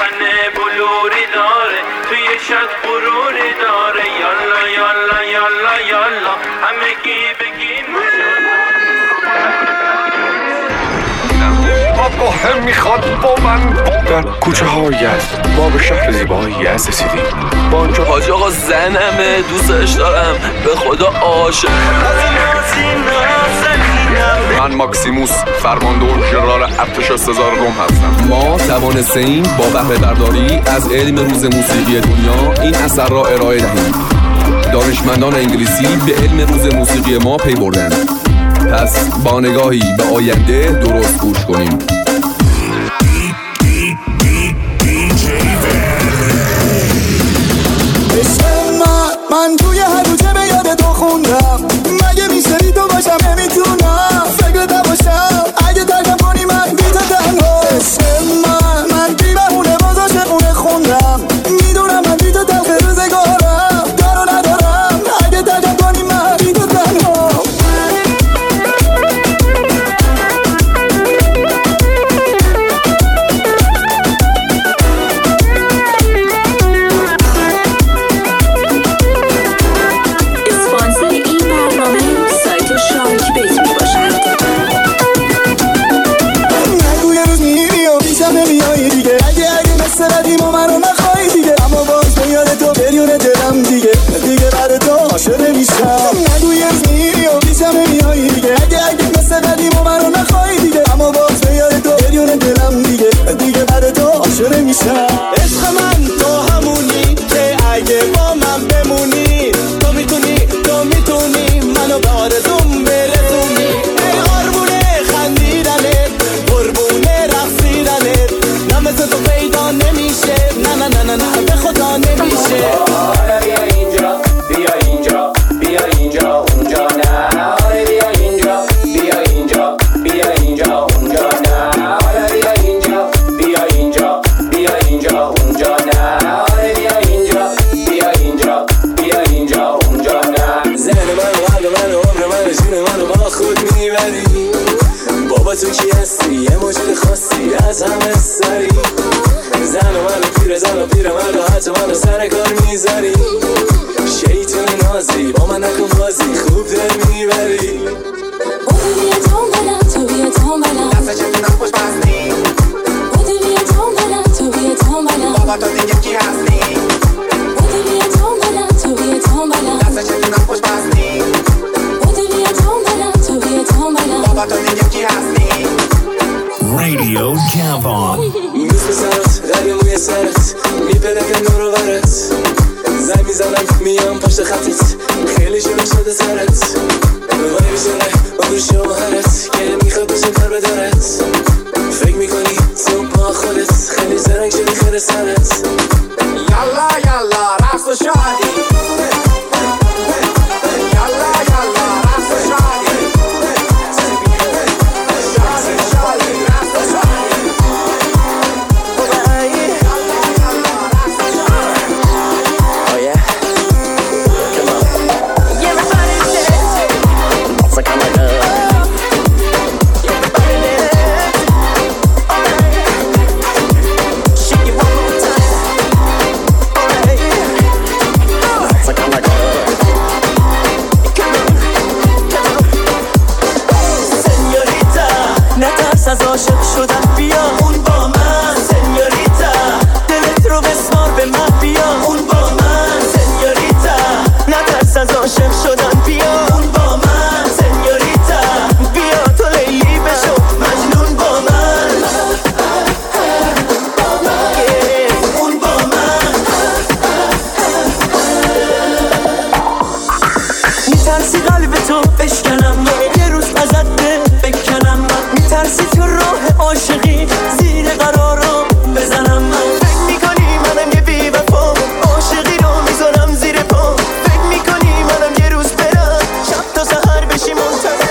تنه بلوری داره، توی شب غروری داره. یالا یالا یالا یالا همگی بگیم آقا میخواد با من. در کوچه های یزد ما به شهر زیبای یزد رسیدیم. با آنجا حاج آقا زنمه، دوستش دارم، به خدا عاشق. من ماکسیموس فرماندور ژنرال ارتش سزار روم هستم. ما توانسته‌ایم با بهره برداری از علم روز موسیقی دنیا این اثر را ارائه دهیم. دانشمندان انگلیسی به علم روز موسیقی ما پی بردند. پس با نگاهی به آینده درست گوش کنیم. من توی هر روزه به یاد تو خوندم، مگه میشتری تو باشم نمیتونم فکر نباشم اگه ترکم کنی من بی تو تنها. من بی بهونه بازاش خونه خوندم، میدونم من بی تو تلخ روزگارم دارو ندارم اگه ترکم کنی من بی تو تنها. عاشق نمیشم نگو یه روز میری و پیشم نمیایی دیگه. اگه مثل قدیم و منو نخواهی دیگه، اما باز به یاد تو بریون دلم دیگه بعد تو عاشق نمیشم. عشق من تو همونی که اگه با من بمونی، تو میتونی منو به آرزوم برسونی. ای قربونه خندیدنت، قربونه رقصیدنت، نه مثل تو پیدا نمیشه، نه به خدا نمیشه. تو کی هستی؟ یه موجود خاصی از همه سری. زن و پیر من و حتی منو سر کار میذاری. شیطون نازی با من نکن بازی، خوب دل میبری. بودی بیا تو بلم دست چطورم خوش بستی. بودی بیا تو بلم بابا تو دیگه کی هستی؟ بودی بیا تو بلم دست چطورم خوش بستی. بودی بیا تو بلم بابا تو دیگه کی هستی؟ Radio Jam-on. میز به سرت دریا موی سرت میپلکن دور و برت. زنگ میزنم میام پشت خطت، خیلی شروع شده سرت. وای میزنه اون شوهرت که میخواد بشه کار بدارت. فکر میکنی تو با خودت خیلی زرنگ شدی خیر سرت. یالا یالا رقص و شادی. یالا یالا رقص و شادی. از عاشق شدم بیا اون با من سنیوریتا. دلت رو بسپار به من بیا اون با من سنیوریتا. نترس از عاشق شدم بیا اون با من سنیوریتا. بیا تو لیلی بشو مجنون با من. اون با من میترسی قلب تو بشکنم، یه روز ازت بکنم. میترسی تو راه عاشقی زیر قرارم بزنم. فکر میکنی منم یه بی وفا، عاشقی رو میذارم زیر پا. فکر میکنی منم یه روز برم شب تا سحر بشی منتظر.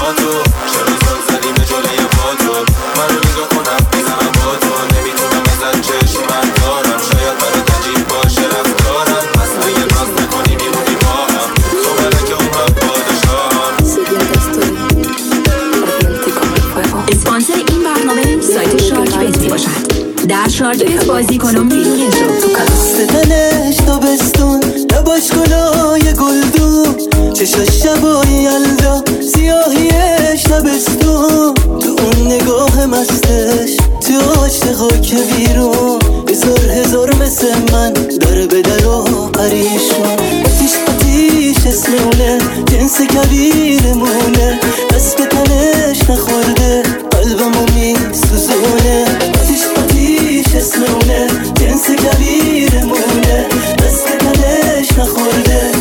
تو چرا زل زدی به جلوی با تو منو نگاه کن حرف میزنم با تو نمیتونم ازت چشم من دارم شاید برات عجیب باشه رفتارم پس اگه راست نکنی میمونی با هم تو ملکه اون من پادشاهم. اسپانسر این برنامه سایت شارک بیت باشد. در شارک بیت بازی کنم بیرون شو ستنش تابستون لباش گلای گلدون چشاش شبای یلدا سیاهیش تابستون تو اون نگاه مستش تو عاشقا که بیرون هزار مثل من داره به در و پریشون آتیش اسمونه جنس کبیرمونه دست به تنش نخورده قلبمو میسوزونه آتیش اسمونه جنس کبیرمونه دست به تنش نخورده.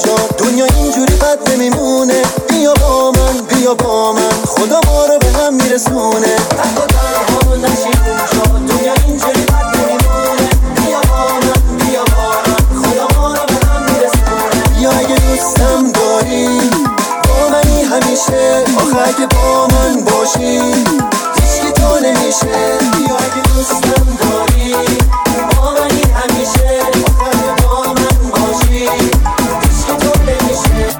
شد دنیا اینجوری بد نمیمونه. بیا با من بیا با من خدا ما رو به هم میرسونه. تنها تنها نشیم شد دنیا اینجوری بد نمیمونه. بیا با من بیا با من خدا ما رو به هم میرسونه. یا اگه دوستم داری با منی همیشه، آخه اگه با من باشی هیچکی تو نمیشه. یا اگه دوستم داری با منی همیشه، آخه اگه با من باشی هیچکی تو نمیشه.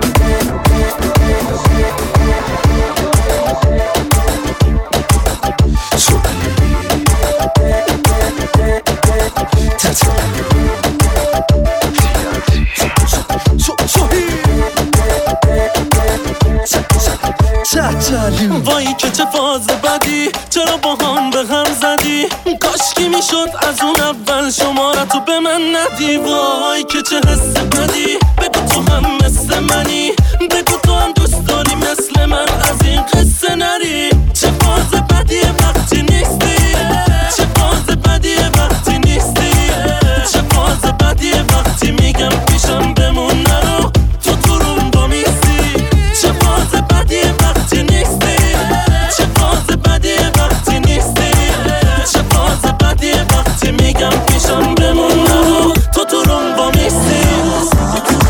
وای که چه فاز بدی، چرا با هم به هم زدی؟ کاشکی میشد از اون اول شمارتو به من ندی. وای که چه حس بدی، بگو تو هم مثل منی، بگو تو هم دوست داری مثل من از این قصه نری. چه فاز بدیه وقتی نیستی، چه فاز بدیه وقتی نیستی، چه فاز بدیه وقتی میگم پیشم بمون نرو تو تو روم با میستی. چه فاز بدیه وقتی نیستی، چه فاز بدیه وقتی نیستی، چه فاز بدیه وقتی میگم پیشم بمون نرو تو تو روم با میستی.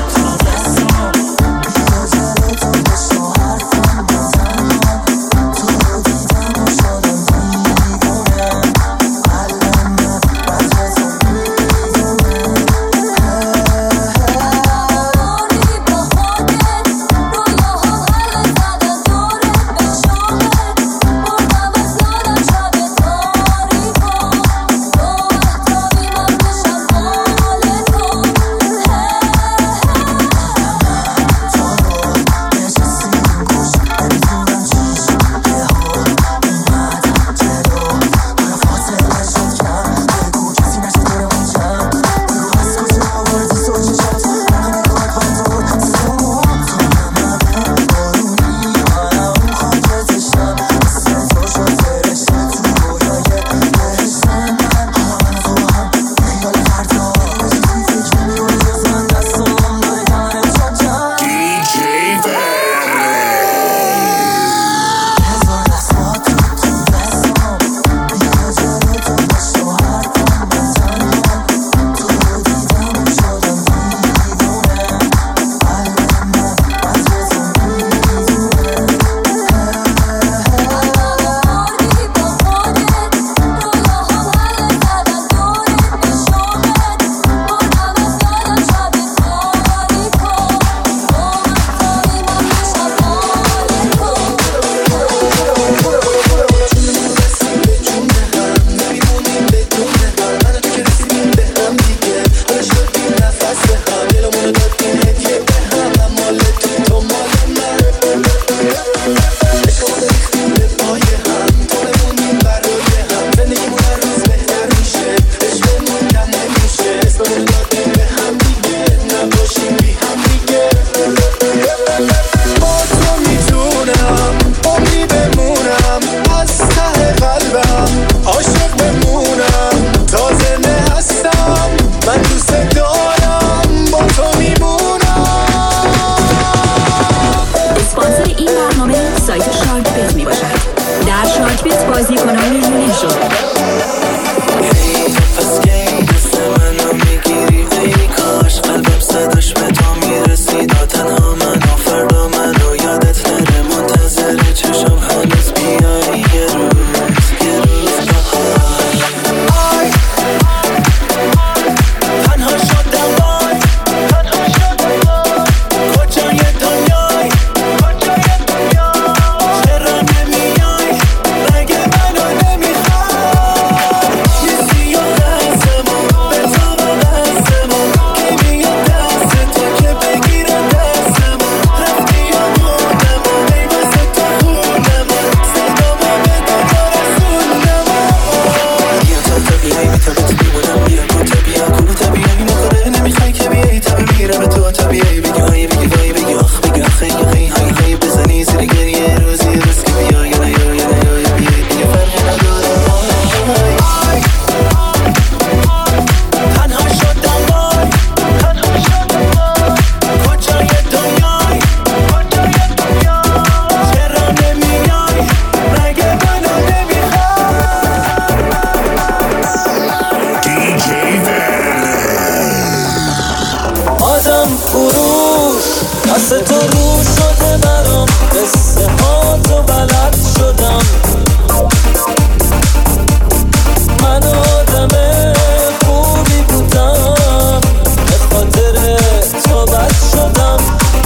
شدم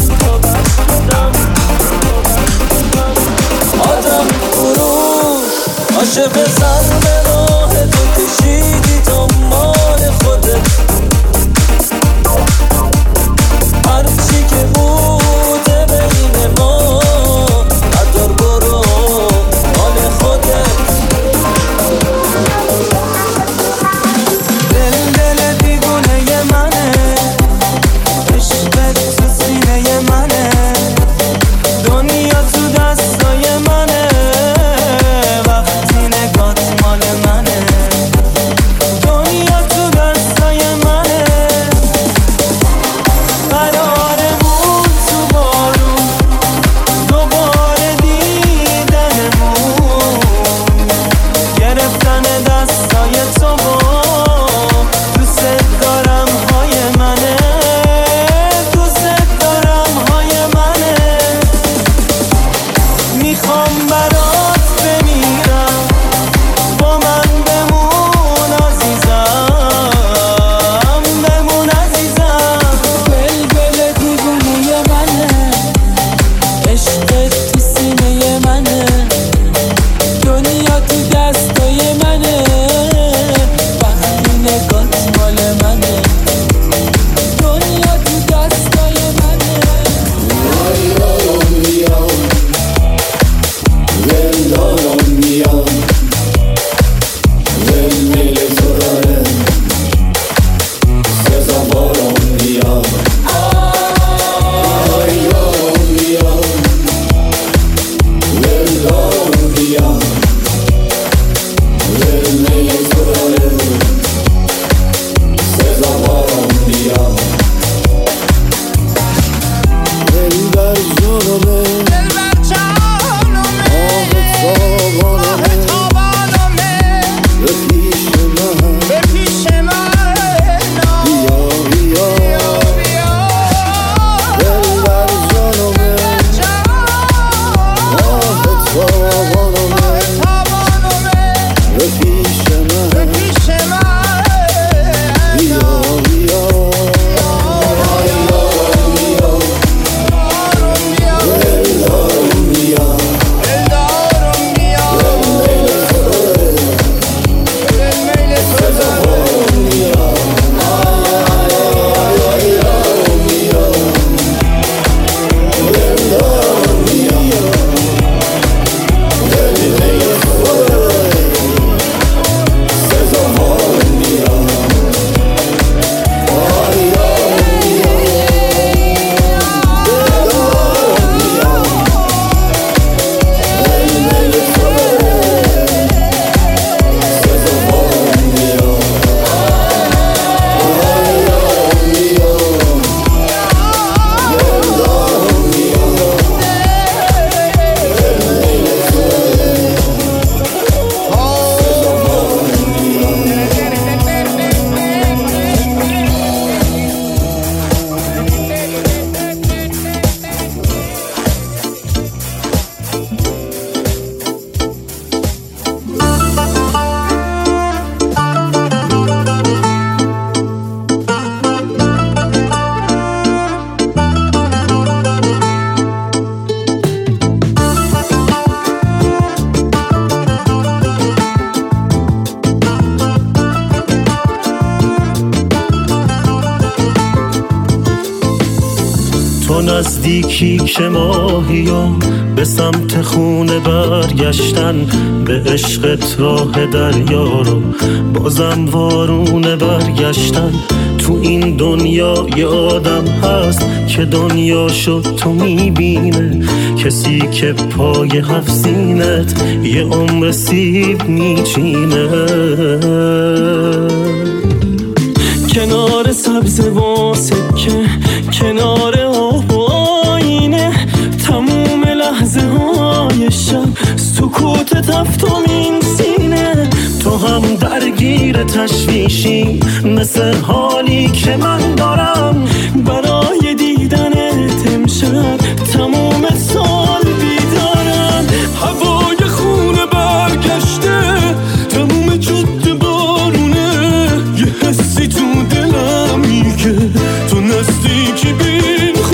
آدم فروش عاشق زن به راه تو کشیدی دنبال خودت هرچی که بوده بین ما ندار برو مال خودت دل دیوونه منه عشقت تو سینه منه دنیا تو دستای منه وقتی نگات مال منه دنیا تو دستای منه قراره بود تو بارون دوباره دیدنمون گرفتن دستای تو دوست دارم های منه دوست دارم های منه میخوام برات بمیرم با من بمون عزیزم بمون عزیزم بلبل دیوونه منه عشقت تو سینه منه دنیا تو دستای منه وقتی نگات مال منه دنیا تو دستای منه نزدیکی که ماهیان به سمت خونه برگشتن به عشقت راه دریا رو بازم وارونه برگشتن تو این دنیا یه آدم هست که دنیا شد تو میبینه کسی که پای هفت سینت یه عمر سیب میچینه کنار سبز و سکه کنار آب و آینه تموم لحظه های شب سکوت تفتمین سینه تو هم درگیر تشویشی مثل حالی که من دارم برای دیدنت امشب تموم سال بیدارم هوای خونه برگشته تموم جاده بارونه یه حسی تو دلم میگه تو نزدیکی بین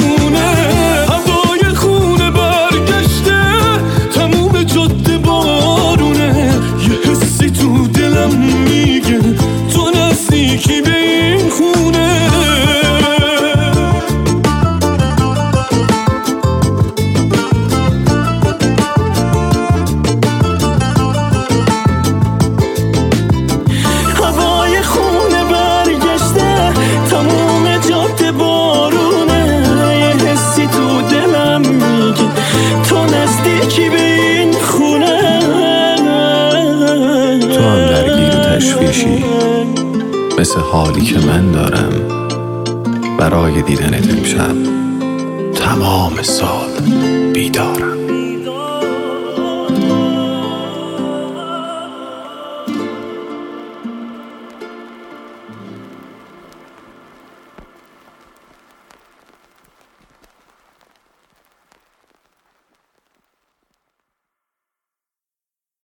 برای دیدنت امشب تمام سال بیدارم.